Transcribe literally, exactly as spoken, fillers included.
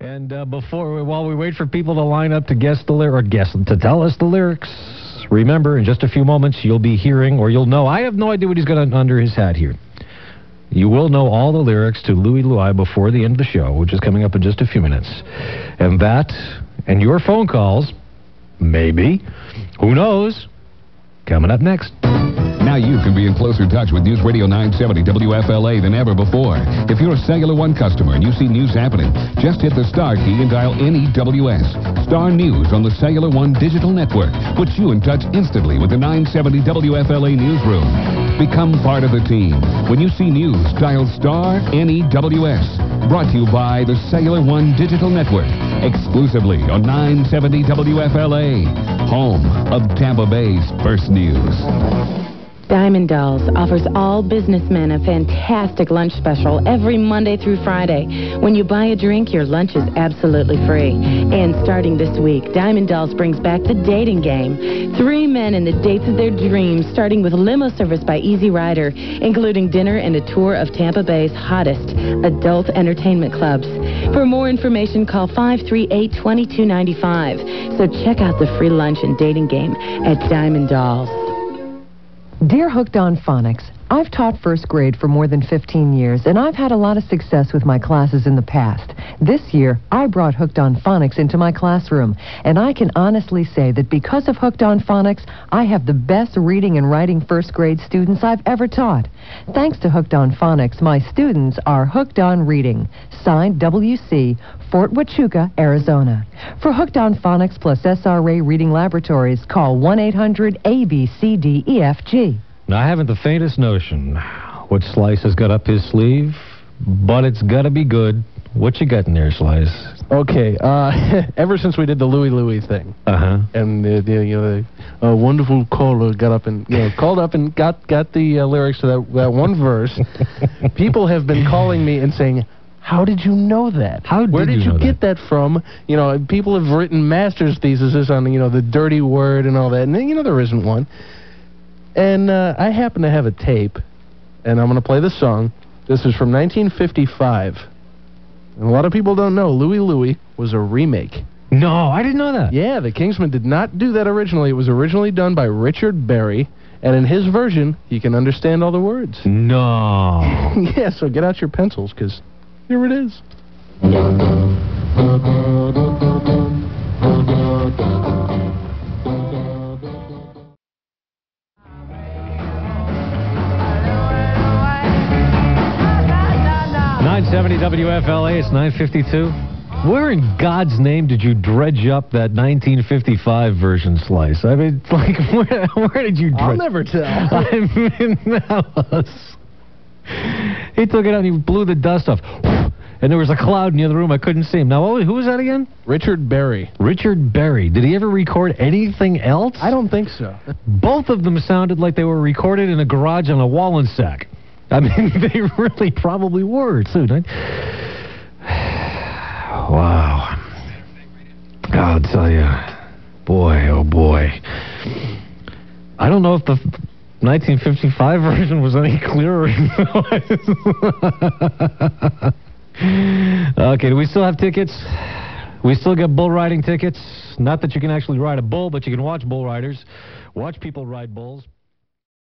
And uh, before, while we wait for people to line up to guess the lyric, or guess to tell us the lyrics, remember, in just a few moments, you'll be hearing, or you'll know. I have no idea what he's got under his hat here. You will know all the lyrics to Louie Louie before the end of the show, which is coming up in just a few minutes. And that, and your phone calls, maybe, who knows, coming up next. Now you can be in closer touch with News Radio nine seventy W F L A than ever before. If you're a Cellular One customer and you see news happening, just hit the star key and dial N E W S. Star News on the Cellular One digital network puts you in touch instantly with the nine seventy W F L A newsroom. Become part of the team. When you see news, dial star N E W S. Brought to you by the Cellular One digital network, exclusively on nine seventy W F L A, home of Tampa Bay's first news. Diamond Dolls offers all businessmen a fantastic lunch special every Monday through Friday. When you buy a drink, your lunch is absolutely free. And starting this week, Diamond Dolls brings back the dating game. Three men and the dates of their dreams, starting with limo service by Easy Rider, including dinner and a tour of Tampa Bay's hottest adult entertainment clubs. For more information, call five three eight, two two nine five. So check out the free lunch and dating game at Diamond Dolls. Dear Hooked on Phonics, I've taught first grade for more than fifteen years, and I've had a lot of success with my classes in the past. This year, I brought Hooked on Phonics into my classroom, and I can honestly say that because of Hooked on Phonics, I have the best reading and writing first grade students I've ever taught. Thanks to Hooked on Phonics, my students are hooked on reading. Signed, W C, Fort Huachuca, Arizona. For Hooked on Phonics plus S R A Reading Laboratories, call one eight hundred A B C D E F G. Now, I haven't the faintest notion what Slice has got up his sleeve, but it's got to be good. What you got in there, Slice? Okay, uh, ever since we did the Louie Louie thing, uh-huh, and the, the you know the uh, wonderful caller got up and you know called up and got got the uh, lyrics to that that one verse, people have been calling me and saying, how did you know that? How did Where did you, you know get that? that from? You know, people have written master's theses on you know the dirty word and all that, and then, you know there isn't one. And uh, I happen to have a tape, and I'm going to play the song. This is from nineteen fifty-five. And a lot of people don't know, Louie Louie was a remake. No, I didn't know that. Yeah, the Kingsmen did not do that originally. It was originally done by Richard Berry, and in his version, he can understand all the words. No. Yeah, so get out your pencils, because here it is. nine seventy W F L A, it's nine fifty-two. Where in God's name did you dredge up that nineteen fifty-five version, Slice? I mean, like, where, where did you dredge? I'll never tell. I mean, that was... He took it out and he blew the dust off. And there was a cloud in the other room. I couldn't see him. Now, who was that again? Richard Berry. Richard Berry. Did he ever record anything else? I don't think so. Both of them sounded like they were recorded in a garage on a Wallensack. I mean, they really probably were, too. Wow. I'll tell you. Boy, oh boy. I don't know if the nineteen fifty-five version was any clearer. Okay, do we still have tickets? We still got bull riding tickets. Not that you can actually ride a bull, but you can watch bull riders. Watch people ride bulls.